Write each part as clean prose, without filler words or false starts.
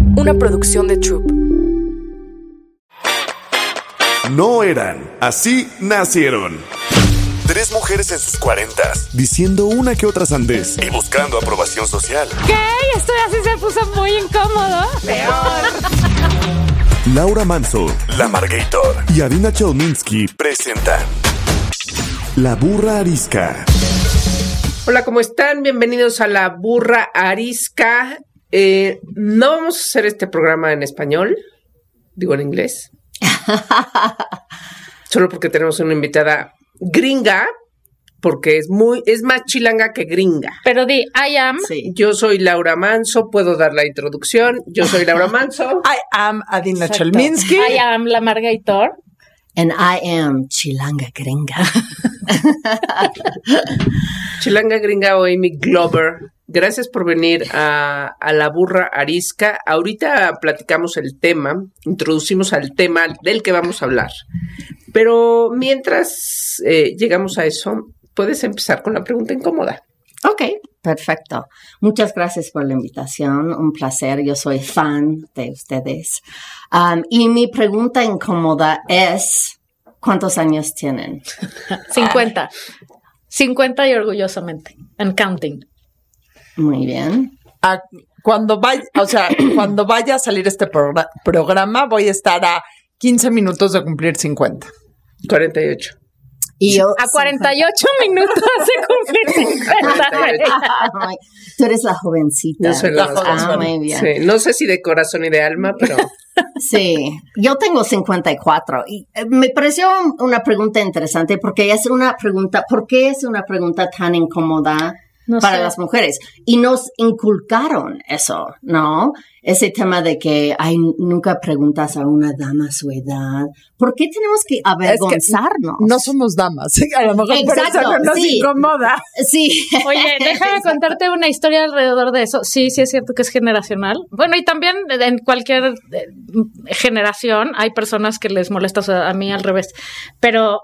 una producción de Troop. No eran, así nacieron. 3 mujeres en sus 40s, diciendo una que otra sandez y buscando aprobación social. ¿Qué? Esto así se puso muy incómodo. Peor. Laura Manso, La Margator y Adina Chelminsky presentan La Burra Arisca. Hola, ¿cómo están? Bienvenidos a La Burra Arisca. No vamos a hacer este programa en español, digo en inglés. Solo porque tenemos una invitada gringa, porque es más chilanga que gringa. Pero di, I am. Sí. Yo soy Laura Manso, puedo dar la introducción. Yo soy Laura Manso. I am Adina Chelminsky. I am La Margator. And I am Chilanga Gringa. Chilanga Gringa o Amy Glover. Gracias por venir a La Burra Arisca. Ahorita platicamos el tema, introducimos al tema del que vamos a hablar. Pero mientras llegamos a eso, puedes empezar con la pregunta incómoda. Ok, perfecto. Muchas gracias por la invitación. Un placer. Yo soy fan de ustedes. Y mi pregunta incómoda es, ¿cuántos años tienen? 50. 50 y orgullosamente. And counting. Muy bien. Cuando vaya a salir este programa, voy a estar a 15 minutos de cumplir 50. 48. Y yo, a 48 minutos de cumplir 50. Tú eres la jovencita. Yo soy la jovencita. Muy bien. Sí, no sé si de corazón y de alma, pero... Sí, yo tengo 54 y me pareció una pregunta interesante porque es una pregunta, ¿por qué es una pregunta tan incómoda para las mujeres? Y nos inculcaron eso, ¿no? Ese tema de que nunca preguntas a una dama su edad. ¿Por qué tenemos que avergonzarnos? Es que no somos damas. A lo mejor exacto, por eso no nos incomoda. Sí. Oye, déjame contarte una historia alrededor de eso. Sí, es cierto que es generacional. Bueno, y también en cualquier generación hay personas que les molesta, o sea, a mí al revés. Pero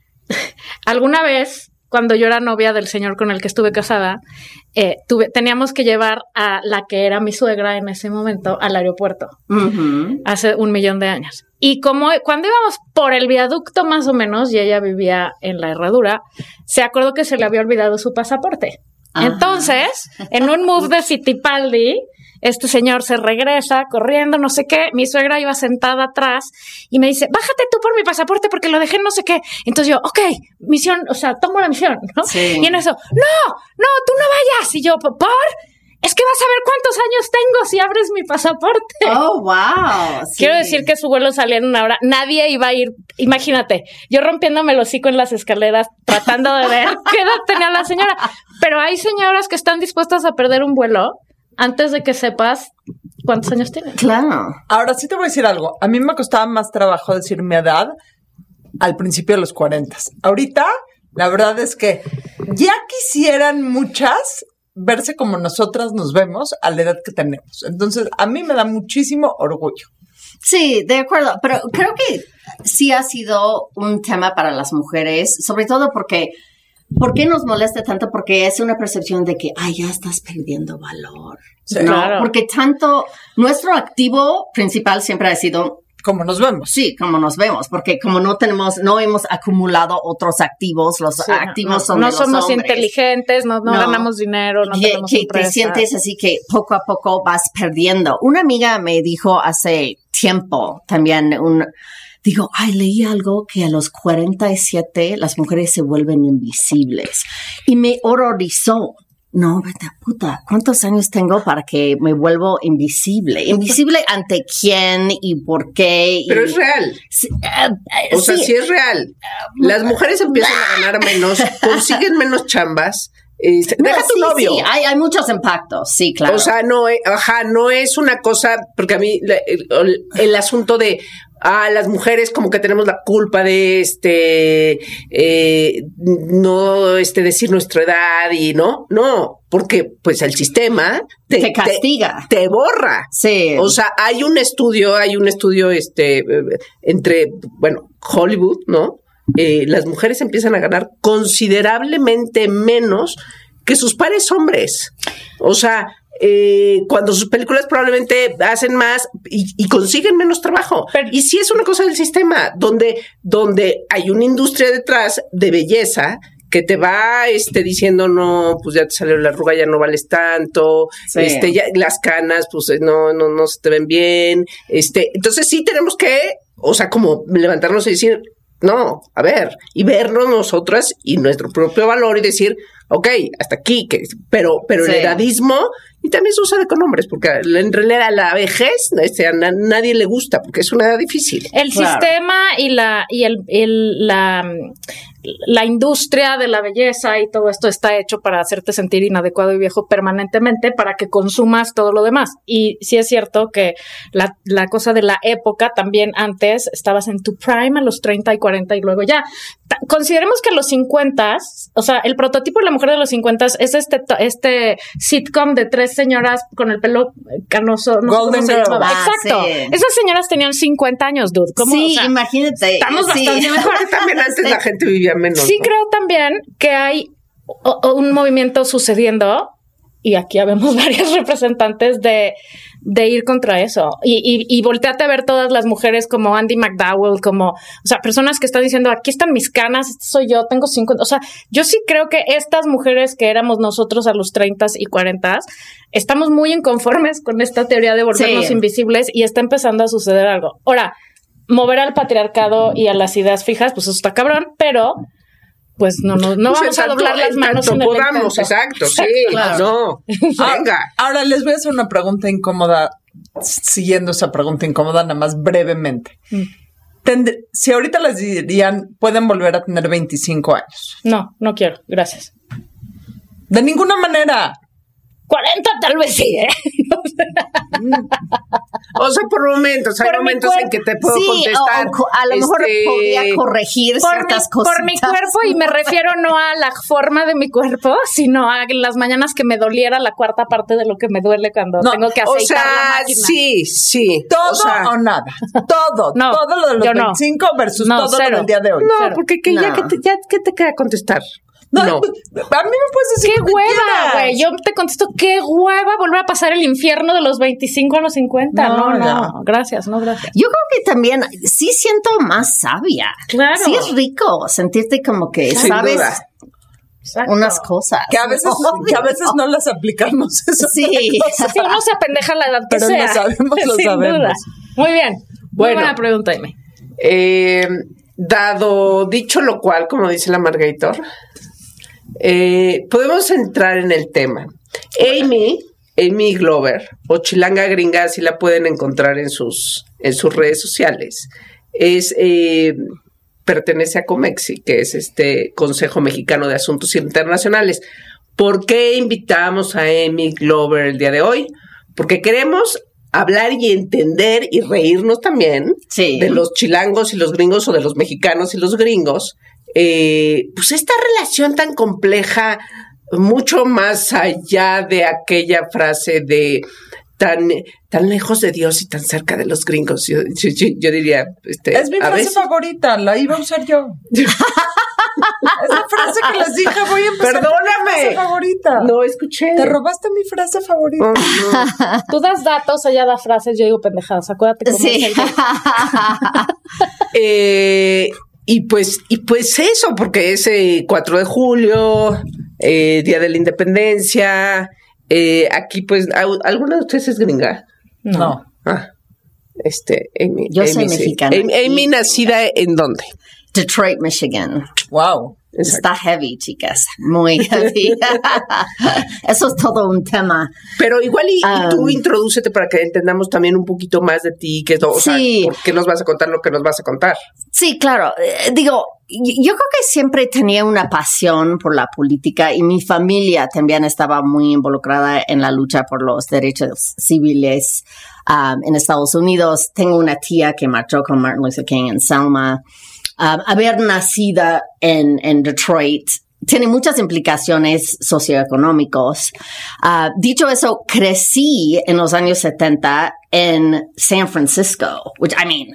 alguna vez, cuando yo era novia del señor con el que estuve casada, teníamos que llevar a la que era mi suegra en ese momento al aeropuerto, hace 1,000,000 de años. Y cuando íbamos por el viaducto más o menos, y ella vivía en la Herradura, se acordó que se le había olvidado su pasaporte. Ajá. Entonces, en un move de Fittipaldi, este señor se regresa corriendo, no sé qué. Mi suegra iba sentada atrás y me dice, bájate tú por mi pasaporte porque lo dejé no sé qué. Entonces yo, ok, misión, o sea, tomo la misión, ¿no? Sí. Y en eso, no, tú no vayas. Y yo, ¿por? Es que vas a ver cuántos años tengo si abres mi pasaporte. Oh, wow. Sí. Quiero decir que su vuelo salía en 1 hora. Nadie iba a ir. Imagínate, yo rompiéndome el hocico en las escaleras, tratando de ver qué edad tenía la señora. Pero hay señoras que están dispuestas a perder un vuelo antes de que sepas cuántos años tienen. Claro. Ahora sí te voy a decir algo. A mí me costaba más trabajo decir mi edad al principio de los 40. Ahorita, la verdad es que ya quisieran muchas verse como nosotras nos vemos a la edad que tenemos. Entonces, a mí me da muchísimo orgullo. Sí, de acuerdo. Pero creo que sí ha sido un tema para las mujeres, sobre todo porque... ¿Por qué nos molesta tanto? Porque es una percepción de que, ya estás perdiendo valor. Sí, ¿no? claro. Porque nuestro activo principal siempre ha sido... Como nos vemos. Sí, como nos vemos. Porque como no hemos acumulado otros activos, los activos son de los hombres. No somos inteligentes, no ganamos dinero, no tenemos que empresa. te sientes así que poco a poco vas perdiendo. Una amiga me dijo hace tiempo también Digo, leí algo que a los 47 las mujeres se vuelven invisibles. Y me horrorizó. No, vete puta, ¿cuántos años tengo para que me vuelvo invisible? ¿Invisible ante quién y por qué? Pero es real. Sí, o sea, sí es real. Las mujeres empiezan a ganar menos, consiguen menos chambas. Deja tu novio. Sí, hay muchos impactos, sí, claro. O sea, no es una cosa, porque a mí el asunto de las mujeres como que tenemos la culpa de no decir nuestra edad y no, porque pues el sistema te castiga, te borra. Sí. O sea, hay un estudio entre Hollywood, ¿no? Las mujeres empiezan a ganar considerablemente menos que sus pares hombres. O sea, cuando sus películas probablemente hacen más y consiguen menos trabajo. Y sí es una cosa del sistema, donde hay una industria detrás de belleza que te va diciendo, no, pues ya te salió la arruga, ya no vales tanto, ya las canas, pues no se te ven bien, entonces sí tenemos que, o sea, como levantarnos y decir, no, a ver, y vernos nosotras y nuestro propio valor y decir, ok, hasta aquí, pero el edadismo, y también se usa con hombres, porque en realidad la vejez a nadie le gusta, porque es una edad difícil. El sistema y la industria de la belleza y todo esto está hecho para hacerte sentir inadecuado y viejo permanentemente para que consumas todo lo demás. Y sí es cierto que la cosa de la época también antes estabas en tu prime a los 30 y 40 y luego ya. Consideremos que a los 50, o sea, el prototipo de la mujer de los 50 es este sitcom de 3 señoras con el pelo canoso. No Golden sé cómo se llamaba. Girl. Exacto. Sí. Esas señoras tenían 50 años, dude. ¿Cómo? Sí, O sea, imagínate. estamos bastante mejor. También antes la gente vivía menos. Sí, ¿no? creo también que hay un movimiento sucediendo, y aquí habemos varios representantes de ir contra eso. Y volteate a ver todas las mujeres como Andy McDowell, o sea, personas que están diciendo, aquí están mis canas, soy yo, tengo 50. O sea, yo sí creo que estas mujeres que éramos nosotros a los 30 y 40, estamos muy inconformes con esta teoría de volvernos invisibles y está empezando a suceder algo. Ahora, mover al patriarcado y a las ideas fijas, pues eso está cabrón, pero pues no vamos a doblar las manos en el podamos, intento. exacto, sí, Claro. no, venga. Ahora les voy a hacer una pregunta incómoda, siguiendo esa pregunta incómoda, nada más brevemente. Si ahorita les dirían, pueden volver a tener 25 años. No quiero, gracias. De ninguna manera. 40 tal vez sí, ¿eh? O sea, por momentos, hay Por mi momentos en que te puedo contestar. O a lo mejor podría corregir ciertas cosas. Por mi cuerpo, y me refiero no a la forma de mi cuerpo, sino a las mañanas que me doliera la cuarta parte de lo que me duele cuando tengo que aceitar la máquina. Sí. Todo o sea, o nada. Todo. No, todo lo de los yo no. 25 versus No, todo cero. lo del día de hoy. no, cero. porque No. ¿qué te queda contestar? No, No. a mí me puedes decir ¡Qué lo que hueva, quieras. güey! Yo te contesto, ¡qué hueva volver a pasar el infierno de los 25 a los 50! No, No, ya. gracias, no gracias. Yo creo que también sí siento más sabia. Claro. Sí es rico sentirte como que Sin sabes duda. Exacto. unas cosas. Que a veces no las aplicamos. Eso Sí. Si uno se apendeja a la edad que Pero sea. lo sabemos, lo Sin sabemos. duda. Muy bien. Bueno. Muy buena pregunta, Amy. Dado dicho lo cual, como dice la Margator, podemos entrar en el tema. Amy Glover, o Chilanga Gringa, si la pueden encontrar en sus redes sociales, pertenece a COMEXI, que es este Consejo Mexicano de Asuntos Internacionales. ¿Por qué invitamos a Amy Glover el día de hoy? Porque queremos hablar y entender y reírnos también de los chilangos y los gringos, o de los mexicanos y los gringos, pues esta relación tan compleja, mucho más allá de aquella frase de tan lejos de Dios y tan cerca de los gringos. Yo diría, Es mi frase favorita, la iba a usar yo. Es la frase que les dije, voy a empezar. Perdóname. Mi frase favorita. No escuché. Te robaste mi frase favorita. Oh, no. Tú das datos, ella da frases, yo digo pendejadas. Acuérdate cómo es el Y pues eso, porque es 4 de julio, Día de la Independencia. Aquí, pues, ¿alguna de ustedes es gringa? No. Amy. Yo soy sí. mexicana. Amy, ¿nacida en dónde? Detroit, Michigan. Wow. Está heavy, chicas. Muy heavy. Eso es todo un tema. Pero igual y tú introdúcete para que entendamos también un poquito más de ti, o sea, ¿por qué nos vas a contar lo que nos vas a contar? Sí, claro. Digo, yo creo que siempre tenía una pasión por la política y mi familia también estaba muy involucrada en la lucha por los derechos civiles en Estados Unidos. Tengo una tía que marchó con Martin Luther King en Selma. Haber nacido en Detroit tiene muchas implicaciones socioeconómicas. Dicho eso, crecí en los años 70 en San Francisco, which I mean,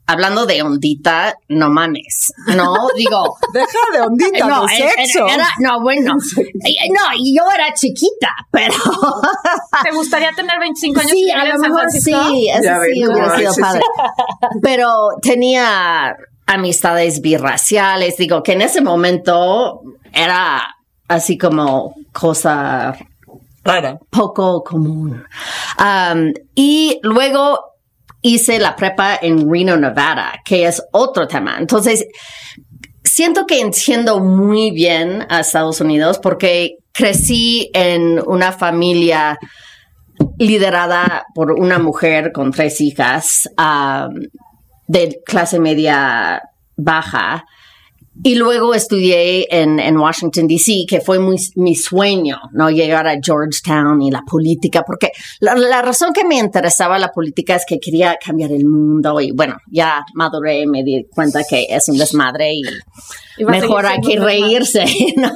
hablando de ondita, no mames, ¿no? Digo... Deja de ondita, no, de sexo. Bueno. No, yo era chiquita, pero... ¿Te gustaría tener 25 años? Sí, a lo mejor sí, eso sí hubiera sido padre. Pero tenía amistades birraciales, digo, que en ese momento era así como cosa rara, poco común. Y luego hice la prepa en Reno, Nevada, que es otro tema. Entonces, siento que entiendo muy bien a Estados Unidos porque crecí en una familia liderada por una mujer con 3 hijas de clase media baja. Y luego estudié en Washington, D.C., que fue mi sueño, ¿no? Llegar a Georgetown y la política, porque la razón que me interesaba la política es que quería cambiar el mundo y, bueno, ya maduré y me di cuenta que es un desmadre y mejor hay que reírse, ¿no?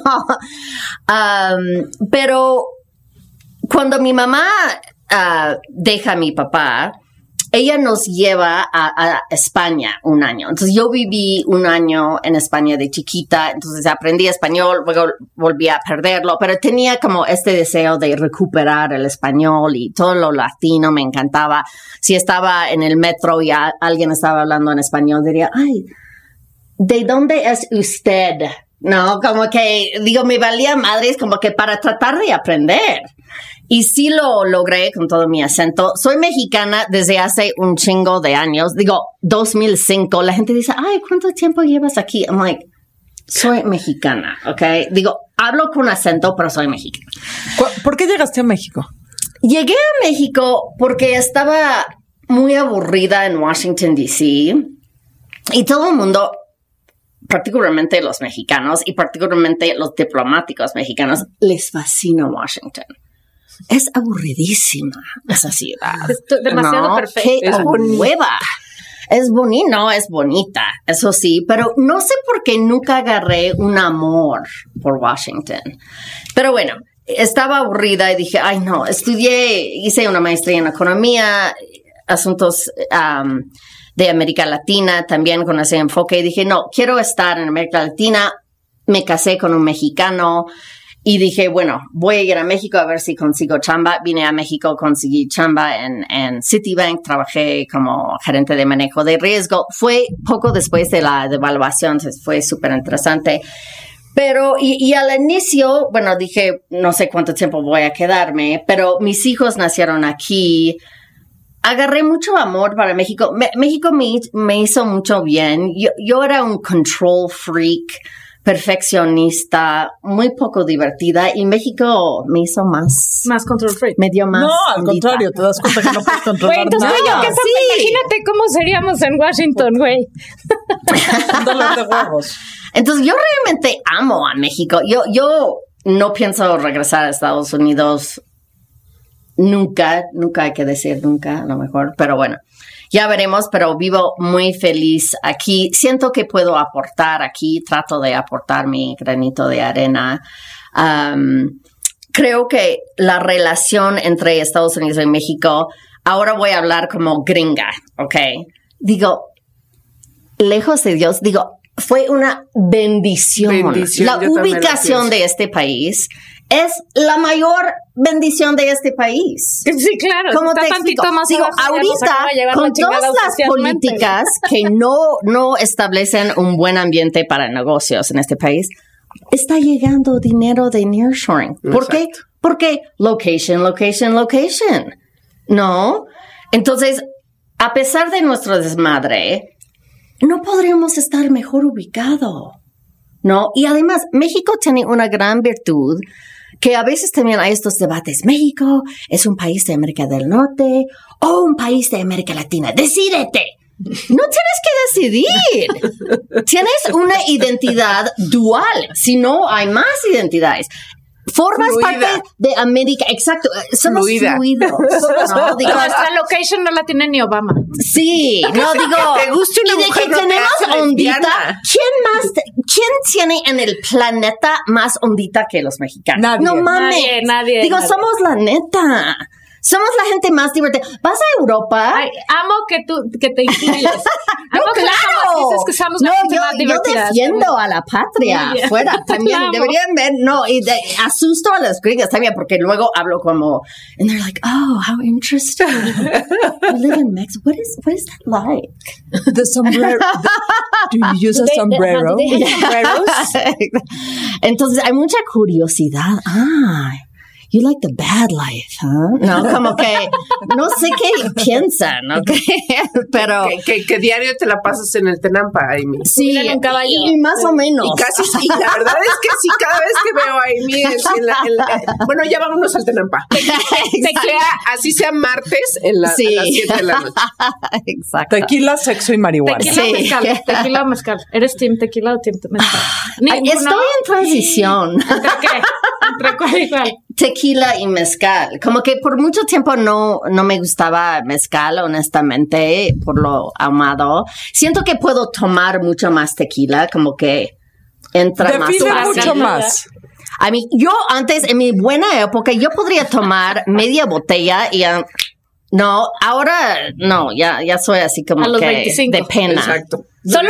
Pero cuando mi mamá deja a mi papá, ella nos lleva a España un año. Entonces yo viví un año en España de chiquita, entonces aprendí español, luego volví a perderlo, pero tenía como este deseo de recuperar el español y todo lo latino me encantaba. Si estaba en el metro y alguien estaba hablando en español, diría, ay, ¿de dónde es usted? No, como que, digo, me valía madres como que para tratar de aprender. Y sí lo logré con todo mi acento. Soy mexicana desde hace un chingo de años. Digo, 2005. La gente dice, ay, ¿cuánto tiempo llevas aquí? I'm like, soy mexicana, ¿ok? Digo, hablo con acento, pero soy mexicana. ¿Por qué llegaste a México? Llegué a México porque estaba muy aburrida en Washington, D.C. Y todo el mundo, particularmente los mexicanos y particularmente los diplomáticos mexicanos, les fascina Washington. Es aburridísima esa ciudad. Es demasiado perfecta. Es nueva. Es bonita, no, es bonita, eso sí, pero no sé por qué nunca agarré un amor por Washington. Pero bueno, estaba aburrida y dije, ay no, hice una maestría en economía, asuntos de América Latina, también con ese enfoque, y dije, no, quiero estar en América Latina. Me casé con un mexicano. Y dije, bueno, voy a ir a México a ver si consigo chamba. Vine a México, conseguí chamba en Citibank, trabajé como gerente de manejo de riesgo. Fue poco después de la devaluación, fue súper interesante. Pero, y al inicio, bueno, dije, no sé cuánto tiempo voy a quedarme, pero mis hijos nacieron aquí. Agarré mucho amor para México. México me hizo mucho bien. Yo era un control freak, perfeccionista, muy poco divertida, y México me hizo más control freak. Me dio más. No, al contrario, te das cuenta que no puedes controlar entonces, nada. Imagínate cómo seríamos en Washington, güey. Un dolor de huevos. Entonces, yo realmente amo a México. Yo no pienso regresar a Estados Unidos nunca hay que decir nunca, a lo mejor, pero bueno. Ya veremos, pero vivo muy feliz aquí. Siento que puedo aportar aquí. Trato de aportar mi granito de arena. Creo que la relación entre Estados Unidos y México, ahora voy a hablar como gringa, ¿ok? Digo, lejos de Dios, fue una bendición. La ubicación de este país es la mayor bendición de este país. Sí, claro. ¿Cómo te explico? Ahorita, con todas las políticas que no establecen un buen ambiente para negocios en este país, está llegando dinero de nearshoring. ¿Por qué? Porque location. ¿No? Entonces, a pesar de nuestro desmadre, no podríamos estar mejor ubicado, ¿no? Y además, México tiene una gran virtud que a veces también hay estos debates. México es un país de América del Norte o un país de América Latina. ¡Decídete! No tienes que decidir. Tienes una identidad dual. Si no, hay más identidades. Formas parte de América, exacto. Somos fluidos. ¿No? Nuestra location no la tiene ni Obama. Sí, no digo. Te gusta una mujer, que tenemos ondita. ¿Quién tiene en el planeta más ondita que los mexicanos? Nadie. No mames. Nadie. Somos la neta. Somos la gente más divertida. ¿Vas a Europa? Ay, amo que te incluyes. Amo que dices que somos la gente más divertida. Yo defiendo a la patria fuera también. Deberían ver, asusto a las gringas también, porque luego hablo como, and they're like, oh, how interesting. You live in Mexico. What is that like? The sombrero. Do you use a sombrero? Do they have sombreros? Entonces hay mucha curiosidad. You like the bad life, huh? No, como que no sé qué piensan, ¿ok? Pero que diario te la pasas en el Tenampa, Amy. Sí, en caballo. Y más o menos. Y la verdad es que sí, cada vez que veo a Amy bueno, ya vámonos al Tenampa. Así sea martes a las 7 de la noche. Exacto. Tequila, sexo y marihuana. Tequila o mezcal. ¿Eres team tequila o team mezcal? Estoy en transición. ¿Entre qué? ¿Entre cuál y cuál? Tequila y mezcal. Como que por mucho tiempo no me gustaba mezcal, honestamente, por lo ahumado. Siento que puedo tomar mucho más tequila, como que entra más fácil. Mucho más. A mí, yo antes, en mi buena época, yo podría tomar media botella y... no, ahora no, ya soy así como a los que 25. de pena. Exacto. Solo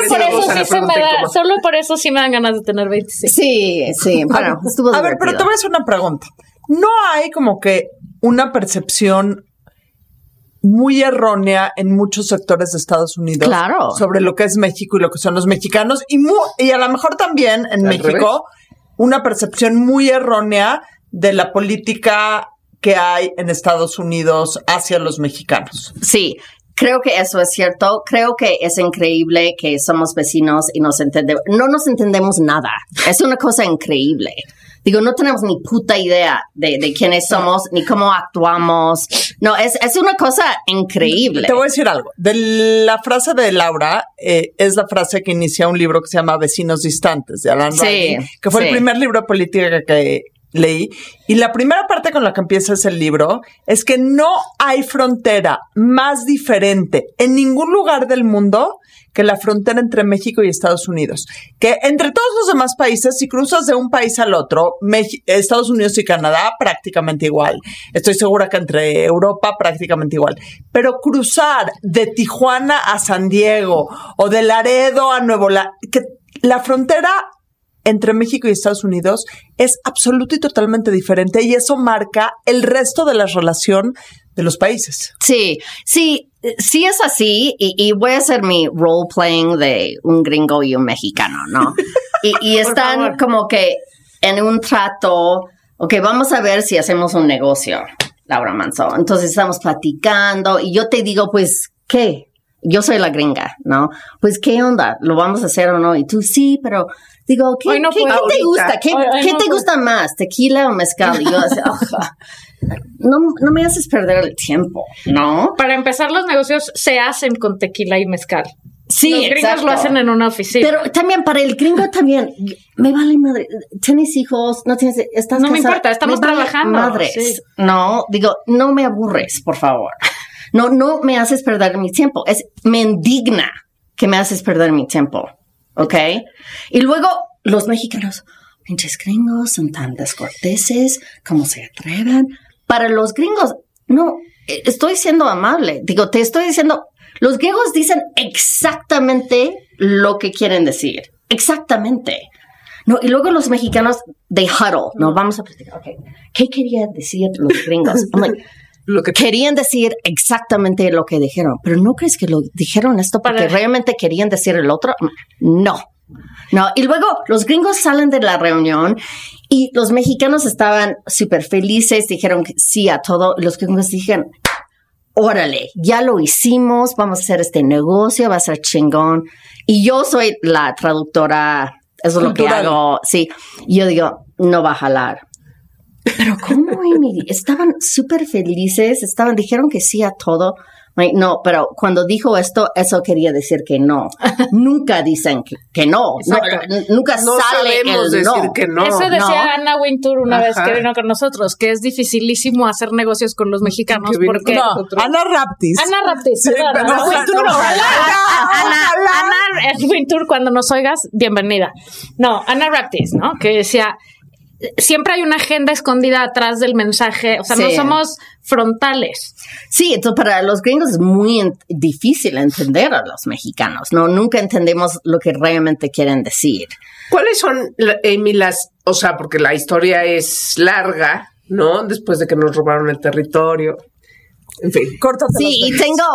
por eso sí me dan ganas de tener 25. Sí, bueno, estuvo divertido. A ver, pero te voy a hacer una pregunta. ¿No hay como que una percepción muy errónea en muchos sectores de Estados Unidos sobre lo que es México y lo que son los mexicanos? Y a lo mejor también en México, una percepción muy errónea de la política que hay en Estados Unidos hacia los mexicanos. Sí, creo que eso es cierto. Creo que es increíble que somos vecinos y no nos entendemos nada. Es una cosa increíble. Digo, no tenemos ni puta idea de quiénes somos, ni cómo actuamos. No, es una cosa increíble. Te voy a decir algo. La frase de Laura es la frase que inicia un libro que se llama Vecinos Distantes, de Alan Ryan, que fue el primer libro de política que leí. Y la primera parte con la que empieza ese libro es que no hay frontera más diferente en ningún lugar del mundo que la frontera entre México y Estados Unidos. Que entre todos los demás países, si cruzas de un país al otro, Estados Unidos y Canadá, prácticamente igual. Estoy segura que entre Europa, prácticamente igual. Pero cruzar de Tijuana a San Diego o de Laredo a Nuevo Laredo, que la frontera entre México y Estados Unidos es absoluta y totalmente diferente, y eso marca el resto de la relación de los países. Sí es así, y voy a hacer mi role playing de un gringo y un mexicano, ¿no? y están como que en un trato, ok, vamos a ver si hacemos un negocio, Laura Manso. Entonces estamos platicando y yo te digo, pues, ¿qué? Yo soy la gringa, ¿no? Pues, ¿qué onda? ¿Lo vamos a hacer o no? Y tú, sí, pero digo, ¿qué te gusta? ¿Qué te gusta más? ¿Tequila o mezcal? Y yo así, no me haces perder el tiempo, ¿no? Para empezar, los negocios se hacen con tequila y mezcal. Sí, los gringos lo hacen en una oficina. Pero también para el gringo también, me vale madre. ¿Tienes hijos? ¿No tienes? ¿Estás no casada? Me importa, estamos trabajando. Madres. Sí. No, digo, no me aburres, por favor. No me haces perder mi tiempo. Me indigna que me haces perder mi tiempo. ¿Ok? Y luego los mexicanos, pinches gringos, son tan descorteses, ¿cómo se atreven? Para los gringos, no, estoy siendo amable. Digo, te estoy diciendo, los gringos dicen exactamente lo que quieren decir. Exactamente. No, y luego los mexicanos, they huddle. No, vamos a platicar. Okay. ¿Qué querían decir los gringos? I'm like, querían decir exactamente lo que dijeron, pero ¿no crees que lo dijeron esto porque realmente querían decir el otro? No. Y luego los gringos salen de la reunión y los mexicanos estaban súper felices, dijeron que sí a todo. Los gringos dijeron, órale, ya lo hicimos, vamos a hacer este negocio, va a ser chingón. Y yo soy la traductora, eso es lo que hago. Sí, y yo digo, no va a jalar. Pero ¿cómo, Amy? Estaban súper felices, dijeron que sí a todo. No, pero cuando dijo esto, eso quería decir que no. Nunca dicen que no. Nunca no sale el decir no. Que no. Eso decía Anna Wintour una vez que vino con nosotros, que es dificilísimo hacer negocios con los mexicanos porque... Ana Raptis. Sí, Anna Wintour. Anna Wintour, cuando nos oigas, bienvenida. No, Anna Raptis, ¿no? Que decía... siempre hay una agenda escondida atrás del mensaje, o sea, no somos frontales. Sí, entonces para los gringos es muy difícil entender a los mexicanos, ¿no? Nunca entendemos lo que realmente quieren decir. ¿Cuáles son, Amy, o sea, porque la historia es larga, ¿no? Después de que nos robaron el territorio. En fin. Córtate. Sí, y tengo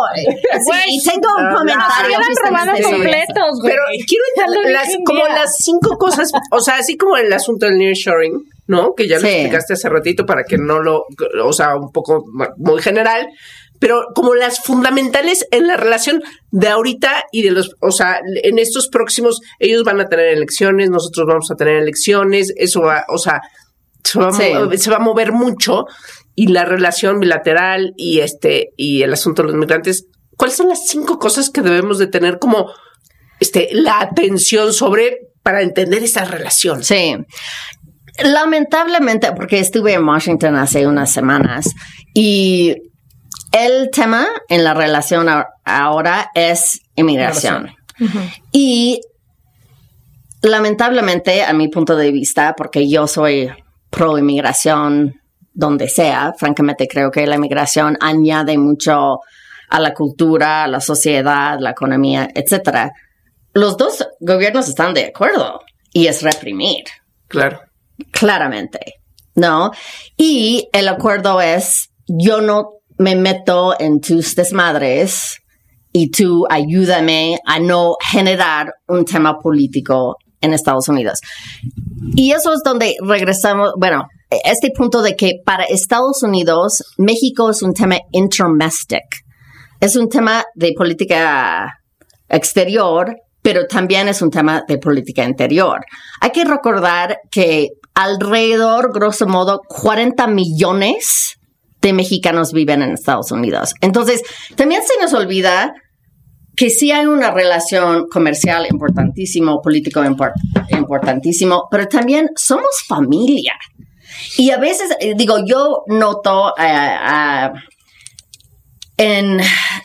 un comentario. Robados completos, güey. Pero quiero entender como las 5 cosas, o sea, así como el asunto del nearshoring, ¿no? Que ya lo explicaste hace ratito para que no o sea, un poco muy general, pero como las fundamentales en la relación de ahorita y de o sea, en estos próximos, ellos van a tener elecciones, nosotros vamos a tener elecciones, eso va, o sea, se va a mover mucho. Y la relación bilateral y el asunto de los migrantes, ¿cuáles son las 5 cosas que debemos de tener como la atención para entender esa relación? Sí. Lamentablemente, porque estuve en Washington hace unas semanas y el tema en la relación ahora es inmigración. Uh-huh. Y lamentablemente, a mi punto de vista, porque yo soy pro inmigración donde sea, francamente creo que la inmigración añade mucho a la cultura, a la sociedad, la economía, etcétera. Los dos gobiernos están de acuerdo y es reprimir. Claro. Claramente, ¿no? Y el acuerdo es, yo no me meto en tus desmadres y tú ayúdame a no generar un tema político en Estados Unidos. Y eso es donde regresamos, bueno, este punto de que para Estados Unidos, México es un tema interdomestic. Es un tema de política exterior, pero también es un tema de política interior. Hay que recordar que alrededor, grosso modo, 40 millones de mexicanos viven en Estados Unidos. Entonces, también se nos olvida que sí hay una relación comercial importantísimo, político importantísimo, pero también somos familia. Y a veces, digo, yo noto en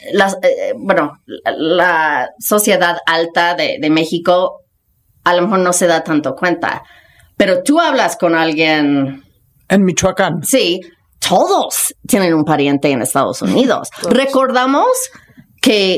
la sociedad alta de México, a lo mejor no se da tanto cuenta, pero tú hablas con alguien en Michoacán. Sí, todos tienen un pariente en Estados Unidos. Todos. Recordamos que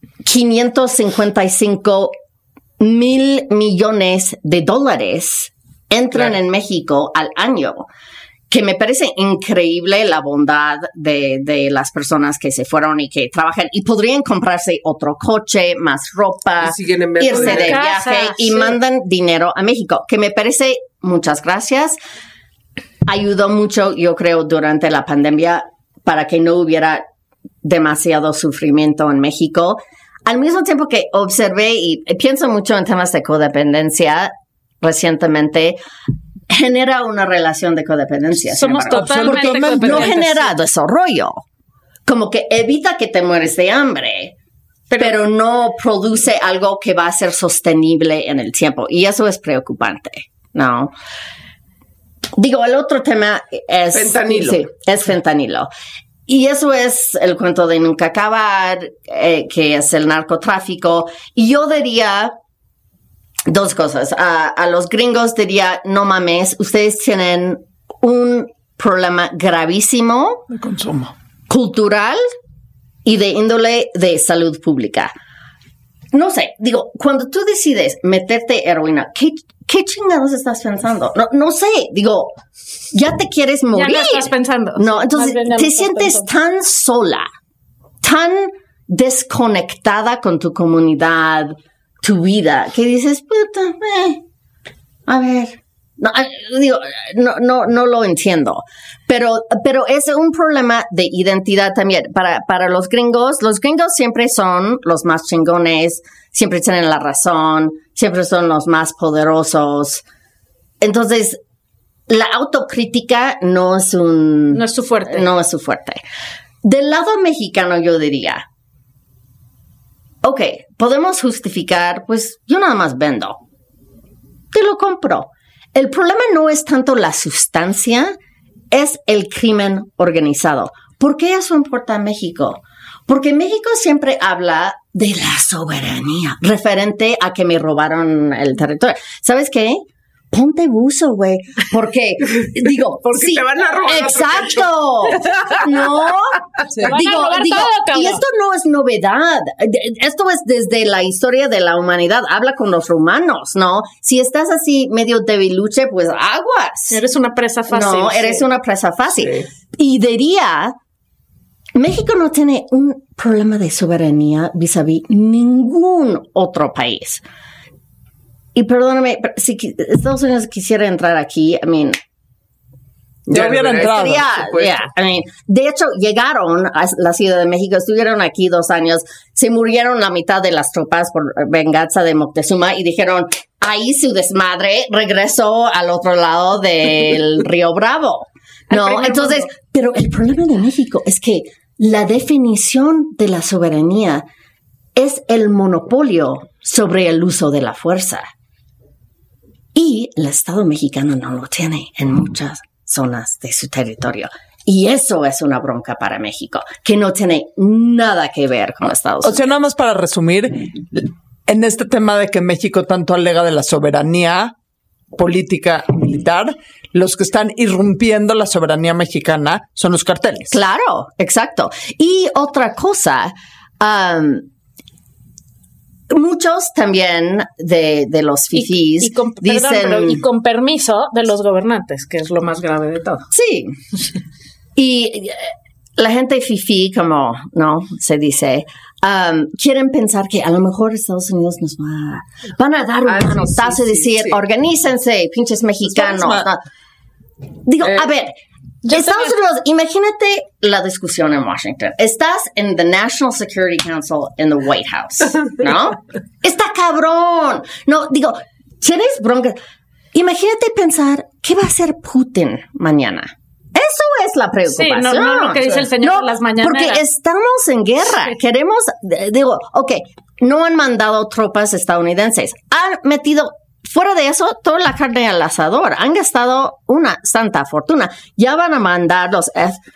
555 mil millones de dólares entran en México al año, que me parece increíble la bondad de las personas que se fueron y que trabajan y podrían comprarse otro coche, más ropa, irse de viaje y mandan dinero a México, que me parece, muchas gracias, ayudó mucho, yo creo, durante la pandemia para que no hubiera demasiado sufrimiento en México. Al mismo tiempo que observé y pienso mucho en temas de codependencia recientemente, genera una relación de codependencia. Somos totalmente codependientes. No genera desarrollo. Como que evita que te mueres de hambre, pero no produce algo que va a ser sostenible en el tiempo. Y eso es preocupante, ¿no? Digo, el otro tema es... Fentanilo. Sí, es fentanilo. Y eso es el cuento de nunca acabar, que es el narcotráfico. Y yo diría... dos cosas. A los gringos diría, no mames, ustedes tienen un problema gravísimo de consumo cultural y de índole de salud pública. No sé, digo, cuando tú decides meterte heroína, ¿qué chingados estás pensando? No sé, digo, ya te quieres morir. Ya no estás pensando. No, entonces te sientes tan sola, tan desconectada con tu comunidad, tu vida, que dices, puta, a ver, no lo entiendo, pero es un problema de identidad también para los gringos siempre son los más chingones, siempre tienen la razón, siempre son los más poderosos, entonces la autocrítica no es su fuerte. Del lado mexicano yo diría, ok, podemos justificar, pues yo nada más vendo. Te lo compro. El problema no es tanto la sustancia, es el crimen organizado. ¿Por qué eso importa a México? Porque México siempre habla de la soberanía, referente a que me robaron el territorio. ¿Sabes qué? ponte buzo, güey. Porque, digo, porque sí, te van a robar. Exacto. No. Te van a robar todo, cabrón. Y esto no es novedad. Esto es desde la historia de la humanidad. Habla con los romanos, ¿no? Si estás así medio debiluche, pues aguas. Eres una presa fácil. No, eres una presa fácil. Sí. Y diría, México no tiene un problema de soberanía vis-a-vis ningún otro país. Y perdóname, pero si Estados Unidos quisiera entrar aquí, Ya hubiera entrado. De hecho, llegaron a la Ciudad de México, estuvieron aquí 2 años, se murieron la mitad de las tropas por venganza de Moctezuma y dijeron, ahí su desmadre regresó al otro lado del Río Bravo. No, entonces, pero el problema de México es que la definición de la soberanía es el monopolio sobre el uso de la fuerza. Y el Estado mexicano no lo tiene en muchas zonas de su territorio. Y eso es una bronca para México, que no tiene nada que ver con Estados Unidos. O sea, nada más para resumir, en este tema de que México tanto alega de la soberanía política y militar, los que están irrumpiendo la soberanía mexicana son los carteles. Claro, exacto. Y otra cosa, muchos también de los fifís dicen... y con permiso de los gobernantes, que es lo más grave de todo. Sí. Y la gente fifí, como no se dice, quieren pensar que a lo mejor Estados Unidos nos van a dar un manotazo y decir, organícense, pinches mexicanos. No. Digo, a ver, Estados Unidos, imagínate la discusión en Washington. Estás en the National Security Council in the White House, ¿no? Está cabrón. No, digo, ¿tienes bronca? Imagínate pensar, ¿qué va a hacer Putin mañana? Eso es la preocupación. Sí, no lo que dice el señor de las mañaneras. Porque estamos en guerra. Sí. Queremos, digo, no han mandado tropas estadounidenses. Han metido, fuera de eso, toda la carne al asador. Han gastado una santa fortuna. Ya van a mandar los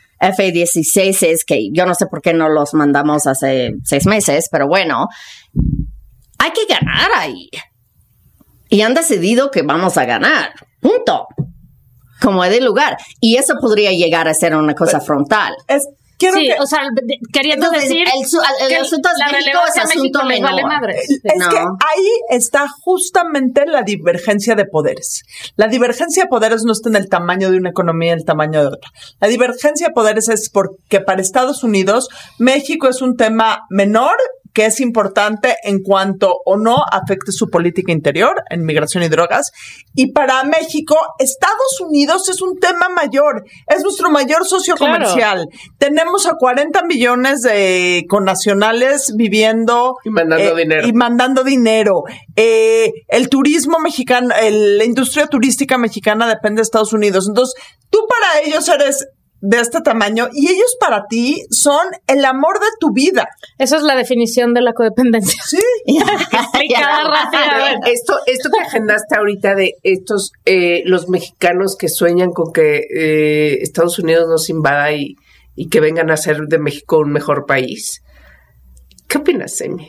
F-16, que yo no sé por qué no los mandamos hace 6 meses, pero bueno, hay que ganar ahí. Y han decidido que vamos a ganar. Punto. Como es de lugar. Y eso podría llegar a ser una cosa frontal. O sea, queriendo decir el asunto la relevancia de México les vale madre. Es que ahí está justamente la divergencia de poderes. La divergencia de poderes no está en el tamaño de una economía y el tamaño de otra. La divergencia de poderes es porque para Estados Unidos, México es un tema menor que es importante en cuanto o no afecte su política interior en migración y drogas. Y para México, Estados Unidos es un tema mayor, es nuestro mayor socio comercial. Tenemos a 40 millones de connacionales viviendo y mandando dinero. El turismo mexicano, la industria turística mexicana depende de Estados Unidos. Entonces, tú para ellos eres de este tamaño y ellos para ti son el amor de tu vida. Eso es la definición de la codependencia. Sí. Explicada rápidamente. Esto que agendaste ahorita de estos, los mexicanos que sueñan con que Estados Unidos nos invada y que vengan a hacer de México un mejor país. ¿Qué opinas, Amy?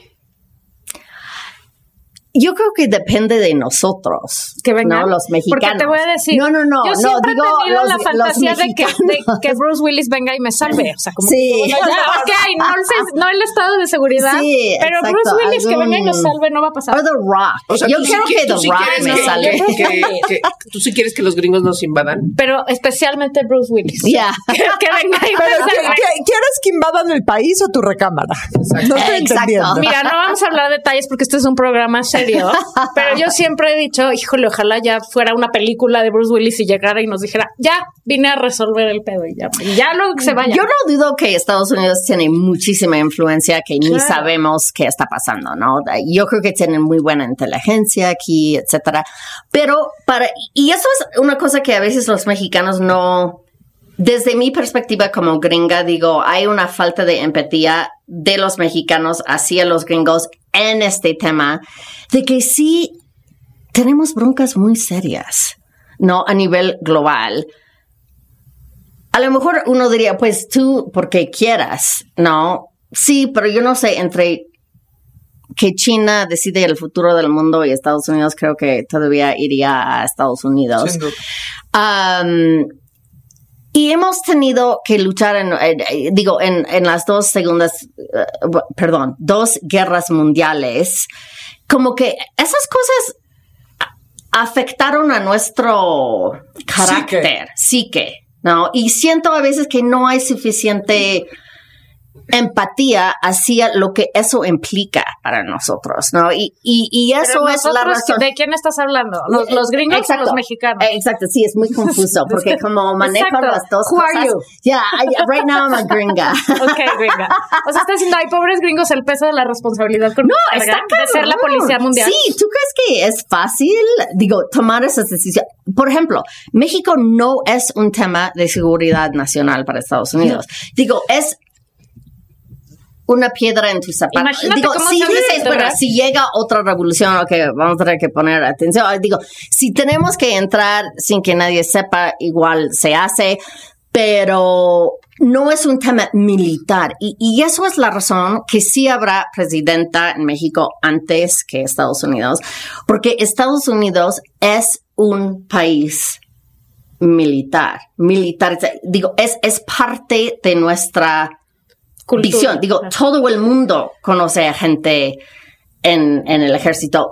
Yo creo que depende de nosotros, que vengan, ¿no? Los mexicanos. Porque te voy a decir, yo siempre he tenido la fantasía de que Bruce Willis venga y me salve. O sea, como no el estado de seguridad, pero exacto, Bruce Willis que venga y nos salve no va a pasar. O The Rock. O sea, yo quiero que The Rock me salve. ¿Tú sí quieres que los gringos nos invadan? Pero especialmente Bruce Willis. Ya. Que venga y me salve. ¿Quieres que invadan el país o tu recámara? Exacto. No estoy entendiendo. Mira, no vamos a hablar de detalles porque este es un programa serio. Pero yo siempre he dicho, híjole, ojalá ya fuera una película de Bruce Willis y llegara y nos dijera, ya vine a resolver el pedo y ya luego que se vaya. Yo no dudo que Estados Unidos tiene muchísima influencia que ni sabemos qué está pasando, ¿no? Yo creo que tienen muy buena inteligencia aquí, etcétera. Pero y eso es una cosa que a veces los mexicanos no, desde mi perspectiva como gringa, digo, hay una falta de empatía de los mexicanos hacia los gringos en este tema, de que sí tenemos broncas muy serias, ¿no? A nivel global. A lo mejor uno diría, pues tú, porque quieras, ¿no? Sí, pero yo no sé, entre que China decide el futuro del mundo y Estados Unidos, creo que todavía iría a Estados Unidos. Sin duda. Y hemos tenido que luchar en las dos guerras mundiales, como que esas cosas afectaron a nuestro carácter, psique, ¿no? Y siento a veces que no hay suficiente empatía hacia lo que eso implica para nosotros, ¿no? Y eso es la razón. ¿De quién estás hablando? ¿Los gringos o los mexicanos? Exacto, sí, es muy confuso, porque como manejo las dos Who cosas. are you? Yeah, right now I'm a gringa. Ok, gringa. O sea, está diciendo, ay, pobres gringos, el peso de la responsabilidad con Está de ser la policía mundial. Sí, ¿tú crees que es fácil, tomar esas decisiones? Por ejemplo, México no es un tema de seguridad nacional para Estados Unidos. Es una piedra en tu zapato. Imagínate cómo se dices, bueno, si llega otra revolución, vamos a tener que poner atención. Si tenemos que entrar sin que nadie sepa, igual se hace, pero no es un tema militar. Y eso es la razón que sí habrá presidenta en México antes que Estados Unidos, porque Estados Unidos es un país militar. Es parte de nuestra cultura. Visión. Todo el mundo conoce a gente en el ejército.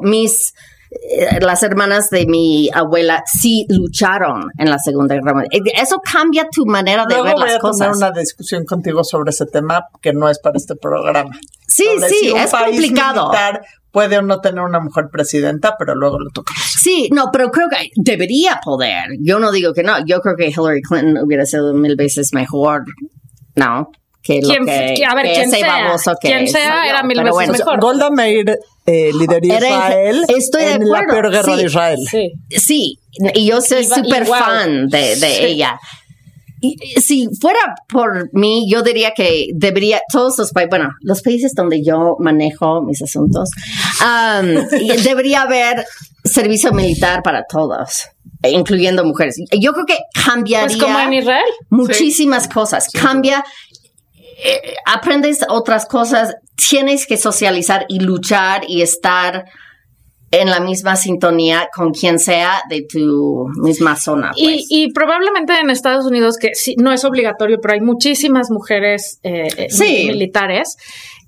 Las hermanas de mi abuela sí lucharon en la Segunda Guerra Mundial. Eso cambia tu manera de ver las cosas. Luego voy a tener una discusión contigo sobre ese tema que no es para este programa. Sí, si es complicado. Militar puede o no tener una mujer presidenta, pero luego lo tocamos. Sí, no, pero creo que debería poder. Yo no digo que no. Yo creo que Hillary Clinton hubiera sido 1000 veces mejor, ¿no? Que lo quien sea era 1000 veces mejor. Golda Meir lideró Israel en la peor guerra de Israel. Sí, y yo soy súper fan de ella. Y si fuera por mí, yo diría que todos los países donde yo manejo mis asuntos, debería haber servicio militar para todos, incluyendo mujeres. Yo creo que cambiaría. Pues como en Israel. Muchísimas cosas. Cambia. Aprendes otras cosas, tienes que socializar y luchar y estar en la misma sintonía con quien sea de tu misma zona. Pues. Y probablemente en Estados Unidos, que sí, no es obligatorio, pero hay muchísimas mujeres militares.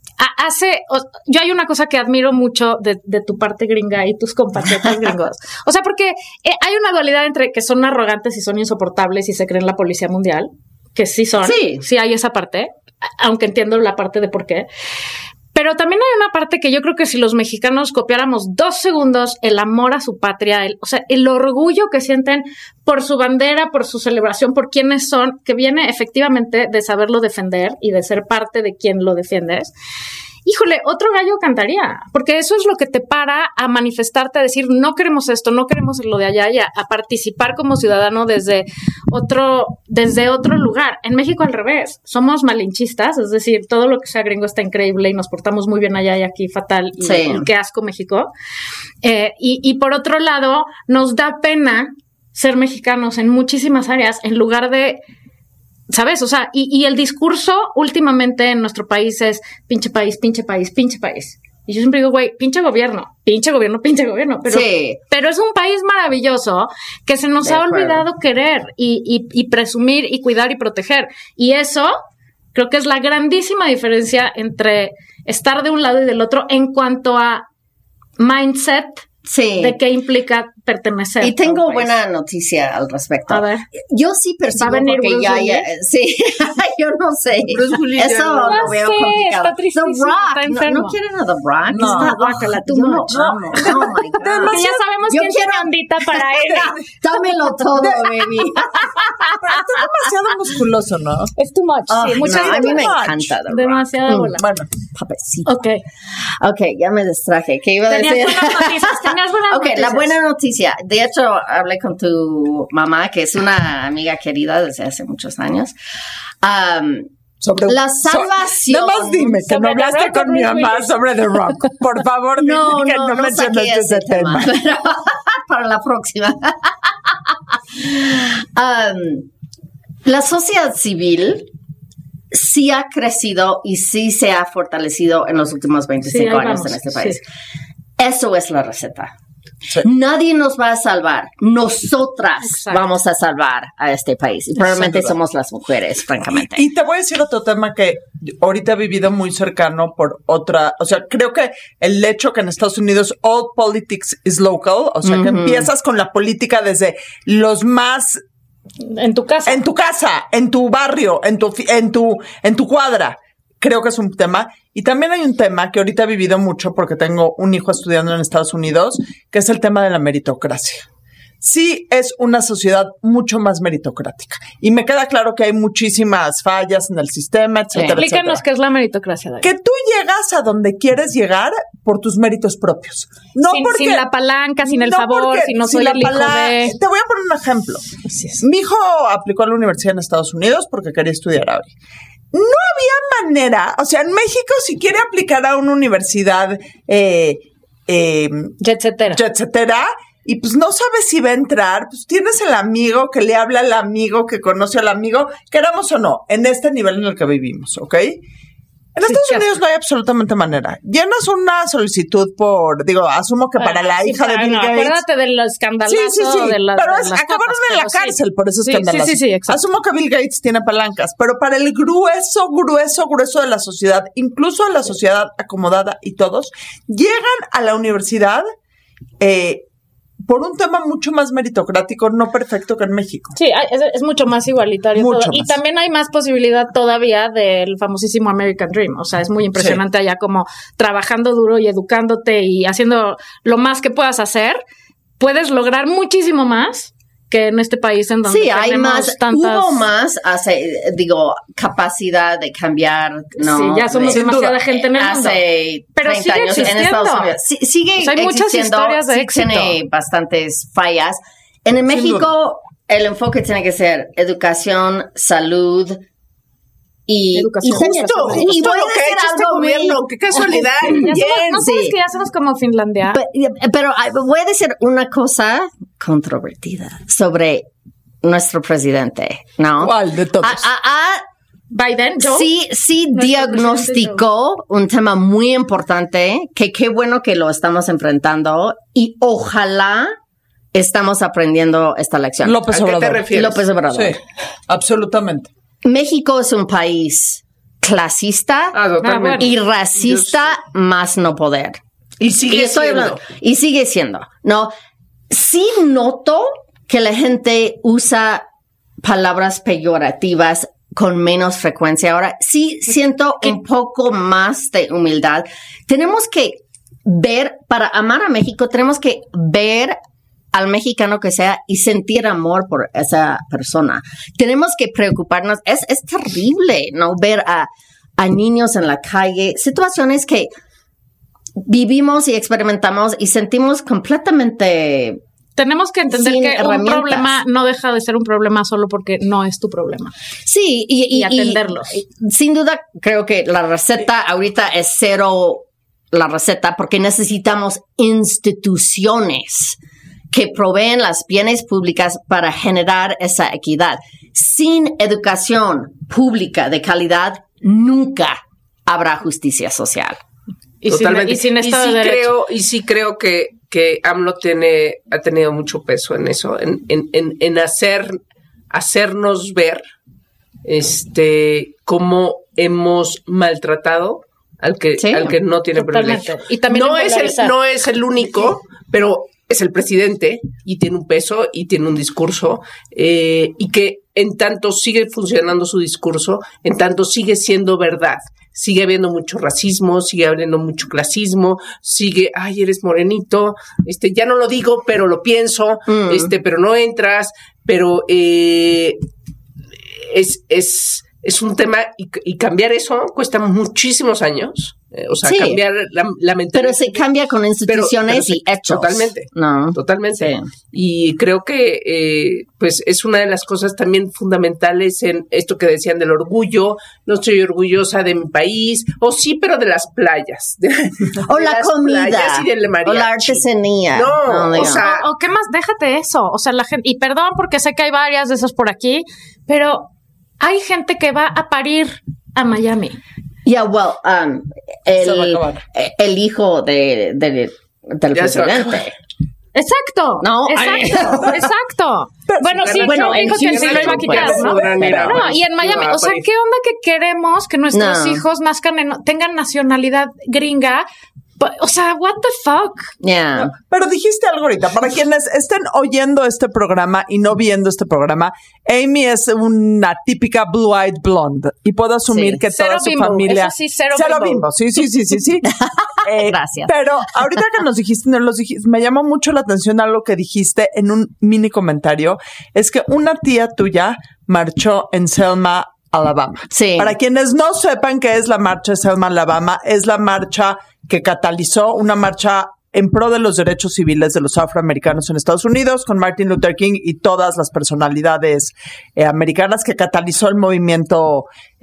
Yo hay una cosa que admiro mucho de tu parte gringa y tus compatriotas gringos. O sea, porque hay una dualidad entre que son arrogantes y son insoportables y se creen la policía mundial, que sí son. Sí hay esa parte, aunque entiendo la parte de por qué. Pero también hay una parte que yo creo que si los mexicanos copiáramos 2 segundos el amor a su patria, el orgullo que sienten por su bandera, por su celebración, por quiénes son, que viene efectivamente de saberlo defender y de ser parte de quien lo defiendes. Híjole, otro gallo cantaría, porque eso es lo que te para a manifestarte, a decir, no queremos esto, no queremos lo de allá, y a participar como ciudadano desde otro lugar. En México al revés, somos malinchistas, es decir, todo lo que sea gringo está increíble y nos portamos muy bien allá y aquí fatal, y qué asco México. Y por otro lado, nos da pena ser mexicanos en muchísimas áreas, en lugar de... ¿Sabes? O sea, y el discurso últimamente en nuestro país es pinche país, pinche país, pinche país. Y yo siempre digo, güey, pinche gobierno. Pero es un país maravilloso que se nos ha olvidado querer y presumir y cuidar y proteger. Y eso creo que es la grandísima diferencia entre estar de un lado y del otro en cuanto a mindset. De qué implica pertenecer. Y tengo buena noticia al respecto. A ver. Yo sí percibo porque sí, yo no sé. Eso no lo veo complicado. Está tristísimo, The Rock, está enfermo. ¿no quieren a The Rock? No, guácala, tú no. Oh my God. Que ya sabemos quién es bandita para él. Dámelo todo, baby. Pero está demasiado musculoso, ¿no? Es too much. Sí, muchas a mí me encanta The Rock. Demasiada bola. Bueno, papecito. Ok, ya me distraje. ¿Qué iba a decir? Tenías buenas noticias. La buena noticia. De hecho, hablé con tu mamá, que es una amiga querida desde hace muchos años. La salvación. Nada más dime que no hablaste con mi mamá sobre The Rock. Por favor, dime que no mencionaste ese tema. Pero para la próxima. La sociedad civil sí ha crecido y sí se ha fortalecido en los últimos 25 años en este país. Sí. Eso es la receta. Sí. Nadie nos va a salvar. Nosotras vamos a salvar a este país. Y probablemente somos las mujeres, francamente. Y te voy a decir otro tema que ahorita he vivido muy cercano por otra. O sea, creo que el hecho que en Estados Unidos all politics is local, o sea, que empiezas con la política desde los más... En tu casa, en tu barrio, en tu cuadra. Creo que es un tema. Y también hay un tema que ahorita he vivido mucho porque tengo un hijo estudiando en Estados Unidos, que es el tema de la meritocracia. Sí, es una sociedad mucho más meritocrática. Y me queda claro que hay muchísimas fallas en el sistema, etcétera, etcétera. Explícanos qué es la meritocracia, David. Que tú llegas a donde quieres llegar por tus méritos propios. No sin la palanca, sin el favor, si no soy el hijo de... Te voy a poner un ejemplo. Mi hijo aplicó a la universidad en Estados Unidos porque quería estudiar ahí. No había manera, o sea, en México si quiere aplicar a una universidad jet settera, y pues no sabes si va a entrar, pues tienes el amigo que le habla al amigo que conoce al amigo, queramos o no, en este nivel en el que vivimos, ¿ok? En Estados Unidos no hay absolutamente manera. Llenas una solicitud asumo que para la hija de Bill Gates. Acuérdate del escandalazo. Sí. Pero acabaron en la cárcel por ese escandalazo. Sí, exacto. Asumo que Bill Gates tiene palancas, pero para el grueso de la sociedad, incluso la sociedad acomodada y todos, llegan a la universidad por un tema mucho más meritocrático, no perfecto que en México. Sí, es mucho más igualitario. Mucho todo. Más. Y también hay más posibilidad todavía del famosísimo American Dream. O sea, es muy impresionante allá como trabajando duro y educándote y haciendo lo más que puedas hacer, puedes lograr muchísimo más que en este país en donde hay más, hubo más, capacidad de cambiar, ¿no? Sí, ya somos demasiada gente en el mundo. Pero 30 sigue años existiendo. En Estados Unidos. Sigue hay muchas historias de éxito. Tiene bastantes fallas. En México, el enfoque tiene que ser educación, salud, y justo lo que ha hecho este gobierno, qué casualidad. ¿No sabes que ya somos como Finlandia? Pero voy a decir una cosa controvertida sobre nuestro presidente, ¿no? ¿Cuál de todos? Biden, Joe. Sí diagnosticó un tema muy importante, que qué bueno que lo estamos enfrentando y ojalá estamos aprendiendo esta lección. López Obrador. ¿A qué te refieres? López Obrador. Sí, absolutamente. México es un país clasista y racista más no poder. Y sigue siendo. No, sí noto que la gente usa palabras peyorativas con menos frecuencia. Ahora sí siento un poco más de humildad. Tenemos que ver, para amar a México, tenemos que ver al mexicano que sea y sentir amor por esa persona. Tenemos que preocuparnos. Es terrible, ¿no? Ver a niños en la calle, situaciones que vivimos y experimentamos y sentimos completamente... Tenemos que entender que un problema no deja de ser un problema solo porque no es tu problema. Sí, y atenderlo. Sin duda, creo que la receta ahorita es cero la receta porque necesitamos instituciones que proveen las bienes públicas para generar esa equidad. Sin educación pública de calidad, nunca habrá justicia social. Totalmente. Y sin Estado de Derecho. Sí creo que AMLO ha tenido mucho peso en eso, en hacernos ver cómo hemos maltratado al que no tiene privilegio. Y también no es el único, pero es el presidente y tiene un peso y tiene un discurso y que en tanto sigue funcionando su discurso, en tanto sigue siendo verdad. Sigue habiendo mucho racismo, sigue habiendo mucho clasismo, eres morenito, ya no lo digo, pero lo pienso, pero no entras, pero es un tema y cambiar eso cuesta muchísimos años. Cambiar la mentalidad. Pero se cambia con instituciones y hechos. Totalmente. No. Totalmente. Sí. Y creo que pues es una de las cosas también fundamentales en esto que decían del orgullo. No estoy orgullosa de mi país. O sí, pero de las playas. O la comida. Y del mariachi. O la artesanía. O qué más, déjate eso. O sea, la gente, y perdón porque sé que hay varias de esas por aquí, pero hay gente que va a parir a Miami. Yeah, well, el hijo del presidente. Exacto. No, exacto. Bueno, sí, bueno, dijo que se lo iba a quitar, ¿no? No, y en Miami, o sea, ¿qué onda que queremos que nuestros hijos nazcan tengan nacionalidad gringa? O sea, what the fuck? Yeah. Pero dijiste algo ahorita, para quienes estén oyendo este programa y no viendo este programa, Amy es una típica blue-eyed blonde y puedo asumir que toda su familia... Eso sí, cero bimbo. Sí. Gracias. Pero ahorita que nos dijiste, me llamó mucho la atención algo que dijiste en un mini comentario, es que una tía tuya marchó en Selma, Alabama. Sí. Para quienes no sepan qué es la marcha de Selma, Alabama, es la marcha que catalizó una marcha en pro de los derechos civiles de los afroamericanos en Estados Unidos, con Martin Luther King y todas las personalidades americanas que catalizó el movimiento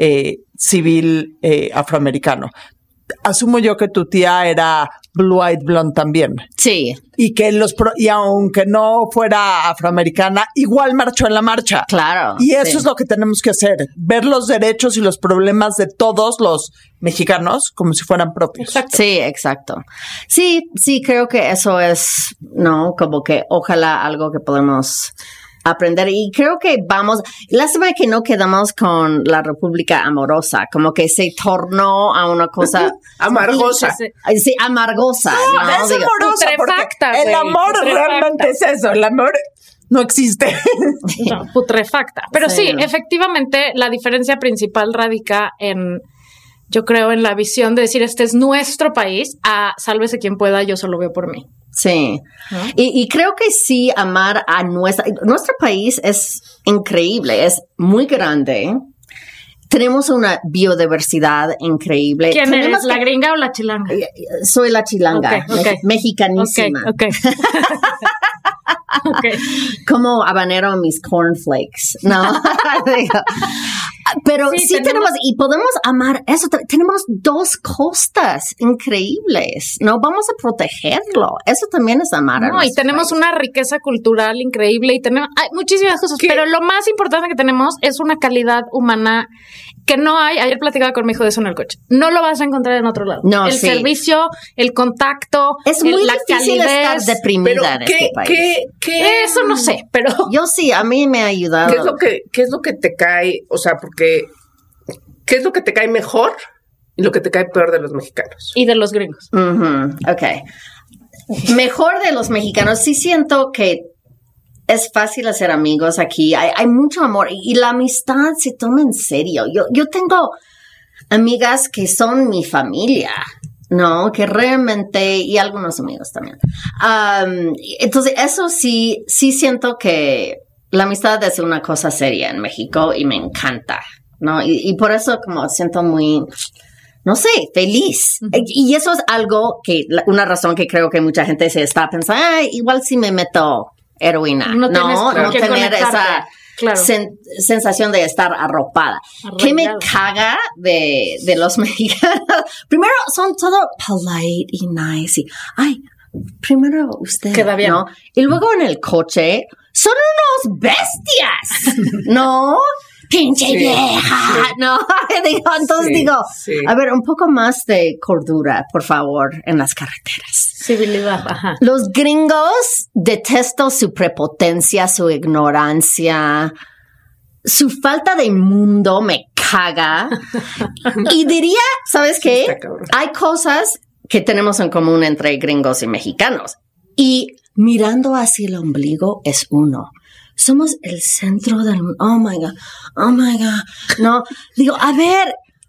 civil afroamericano. Asumo yo que tu tía era blue-eyed blonde también. Sí. Y que y aunque no fuera afroamericana, igual marchó en la marcha. Claro. Y eso es lo que tenemos que hacer, ver los derechos y los problemas de todos los mexicanos como si fueran propios. Exacto. Sí, exacto. Sí, creo que eso es, ¿no? Como que ojalá algo que podemos aprender. Y creo que lástima que no quedamos con la República Amorosa, como que se tornó a una cosa amargosa. Sí, amargosa. No, es amorosa porque el amor realmente es eso, el amor no existe. No, putrefacta. Pero sí, efectivamente, la diferencia principal radica yo creo, en la visión de decir, este es nuestro país, sálvese quien pueda, yo solo veo por mí. Sí. ¿No? Y creo que sí, amar a nuestro país es increíble, es muy grande. Tenemos una biodiversidad increíble. ¿Quién eres, la gringa o la chilanga? Soy la chilanga, okay. mexicanísima. Okay. Como habanero mis cornflakes, ¿no? Pero sí tenemos, y podemos amar eso. Tenemos 2 costas increíbles, ¿no? Vamos a protegerlo. Eso también es amar a y tenemos una riqueza cultural increíble y hay muchísimas cosas, pero lo más importante que tenemos es una calidad humana que no hay. Ayer platicaba con mi hijo de eso en el coche. No lo vas a encontrar en otro lado. No, el servicio, el contacto, es muy la difícil calidez. Estar deprimida en este país. Eso no sé, pero yo sí, a mí me ha ayudado. ¿Qué es lo que te cae? O sea, porque ¿qué es lo que te cae mejor y lo que te cae peor de los mexicanos? Y de los gringos. Okay. Mejor de los mexicanos. Sí siento que es fácil hacer amigos aquí. Hay mucho amor y la amistad se toma en serio. Yo tengo amigas que son mi familia, ¿no? Que realmente, y algunos amigos también. Entonces, eso sí siento que la amistad es una cosa seria en México y me encanta, ¿no? Y por eso como siento muy, no sé, feliz. Y eso es algo una razón que creo que mucha gente se está pensando, igual si me meto heroína, no tener esa sensación de estar arropada. ¿Qué me caga de los mexicanos? Primero son todo polite y nice y, primero usted, queda bien, ¿no? Y luego en el coche son unos bestias, ¿no? Pinche vieja, ¿no? Digo, a ver, un poco más de cordura, por favor, en las carreteras. Civilidad, ajá. Los gringos, detesto su prepotencia, su ignorancia, su falta de mundo me caga. Y diría, ¿sabes qué? Hay cosas que tenemos en común entre gringos y mexicanos. Y mirando hacia el ombligo es uno. Somos el centro del mundo. Oh my God. No, digo, a ver,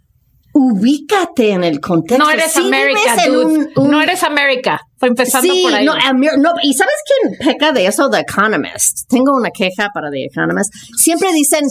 ubícate en el contexto. No eres América, dude. No eres América. Fue empezando por ahí. No, ¿y sabes quién peca de eso? The Economist. Tengo una queja para The Economist. Siempre dicen,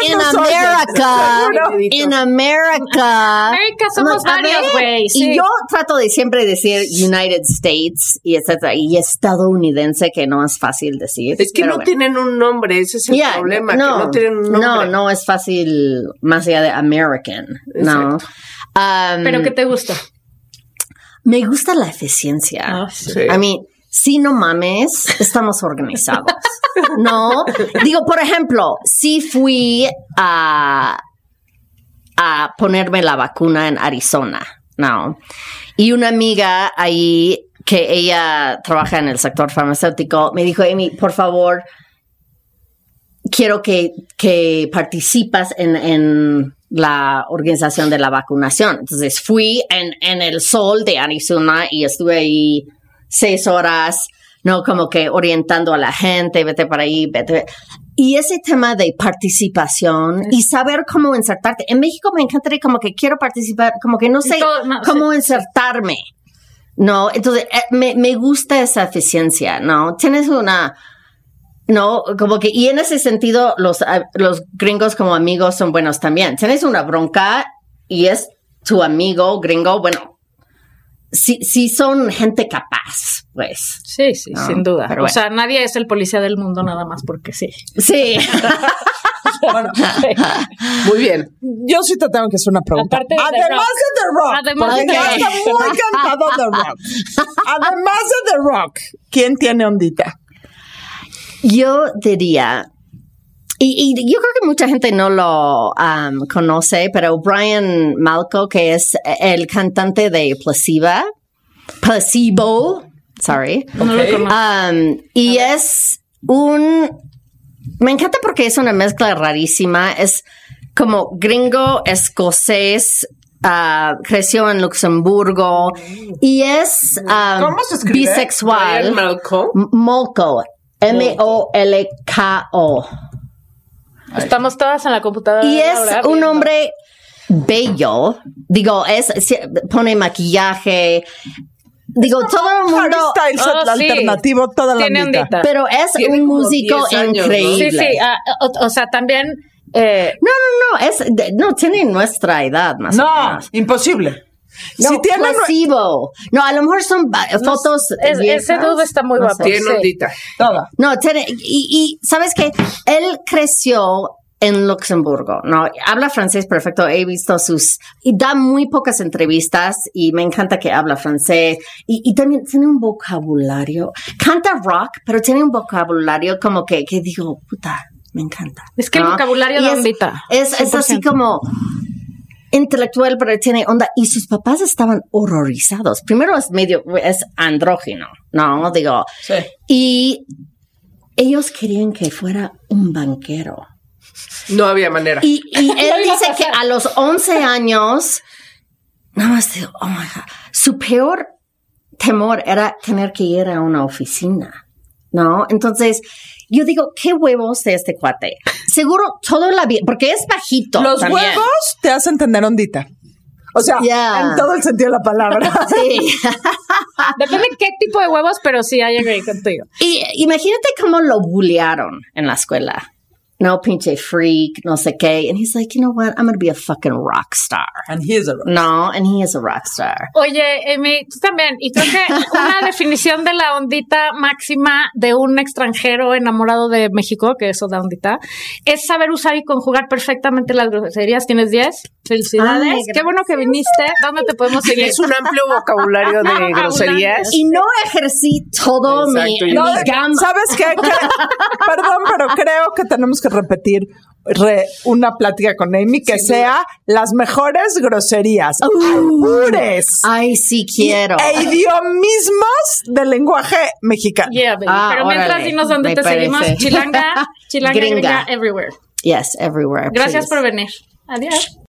in America. América somos varios, güey. Sí. Y yo trato de siempre decir United States y etcétera, y estadounidense, que no es fácil decir. Es que no tienen un nombre, ese es el problema, que no tienen un nombre. No es fácil más allá de American, ¿no? ¿Pero qué te gusta? Me gusta la eficiencia. Sí. I mean, si no mames, estamos organizados. No, digo, por ejemplo, si fui a a ponerme la vacuna en Arizona, ¿no? Y una amiga ahí, que ella trabaja en el sector farmacéutico, me dijo, Amy, por favor, quiero que participas en la organización de la vacunación. Entonces fui en el sol de Arizona y estuve ahí 6 horas, ¿no? Como que orientando a la gente, vete para ahí, vete. Y ese tema de participación y saber cómo insertarte. En México me encantaría como que quiero participar, como que no sé cómo insertarme, ¿no? Entonces me gusta esa eficiencia, ¿no? Tienes una... No, como que, y en ese sentido, los gringos como amigos son buenos también. Tienes una bronca y es tu amigo gringo, bueno, sí son gente capaz, pues. Sí, No, sin duda. pero O sea, nadie es el policía del mundo nada más porque sí. Sí. Bueno, Muy bien. yo sí te tengo que hacer una pregunta. Aparte de Además de The Rock, Además porque de ya The está Rock. muy cantado The Rock. Además de The Rock, ¿quién tiene ondita? Yo diría, y yo creo que mucha gente no lo conoce, pero Brian Malco, que es el cantante de Placebo, sorry. No lo conozco. Y es me encanta porque es una mezcla rarísima, es como gringo, escocés, creció en Luxemburgo y es ¿Cómo se escribe? bisexual. Brian Malco. Molko. Molko. Estamos todas en la computadora. Y es ahora un viendo. hombre bello. Digo, pone maquillaje. Digo, todo el mundo. Harry Styles Oh, sí. alternativo, toda la Tiene ondita. ondita. Pero es Tiene un como músico 10 años, ¿no? increíble. Sí. O sea, también. No, tiene nuestra edad más o No, menos. imposible. No, si tiene Placebo. No, a lo mejor son fotos. ese viejas. dude está muy No guapo. sé. Tiene Sí. ondita. toda. No, y ¿sabes qué? Él creció en Luxemburgo, ¿no? Habla francés perfecto, he visto y da muy pocas entrevistas y me encanta que habla francés y también tiene un vocabulario, canta rock, pero tiene un vocabulario como que digo, puta, me encanta. Es que el ¿no? vocabulario Y da es- ondita. Es así 100%. como intelectual, pero tiene onda. Y sus papás estaban horrorizados. Primero es andrógino, ¿no? Digo, Sí. y ellos querían que fuera un banquero. No había manera. Y él dice que a los 11 años, nada más digo, oh my God, su peor temor era tener que ir a una oficina, ¿no? Entonces, yo digo, qué huevos de este cuate. Seguro todo la vida, porque es bajito. Los también. huevos te hacen tener ondita. O sea, Ya. en todo el sentido de la palabra. Sí. Depende qué tipo de huevos, pero sí, I agree contigo. Y imagínate cómo lo bullearon en la escuela. No, pinche freak, no sé qué. And he's like, you know what? I'm going to be a fucking rock star. And he is a rock. No, and he is a rock star. Oye, Amy, tú también. Y creo que una definición de la ondita máxima de un extranjero enamorado de México, que eso da ondita, es saber usar y conjugar perfectamente las groserías. ¿Tienes 10? Felicidades. Ay, Qué bueno que viniste. ¿Dónde te podemos seguir? Es un amplio vocabulario de groserías. Y no ejercí todo Exacto, mi yo- gama. ¿Sabes qué? Perdón, pero creo que tenemos que repetir una plática con Amy que sea las mejores groserías, albures Ay, sí quiero. e idiomismos del lenguaje mexicano. Yeah, baby. Ah, Pero mientras órale. dinos dónde Me te seguimos. parece. Chilanga, Gringa. gringa, everywhere. Yes, everywhere. Gracias please. por venir. Adiós.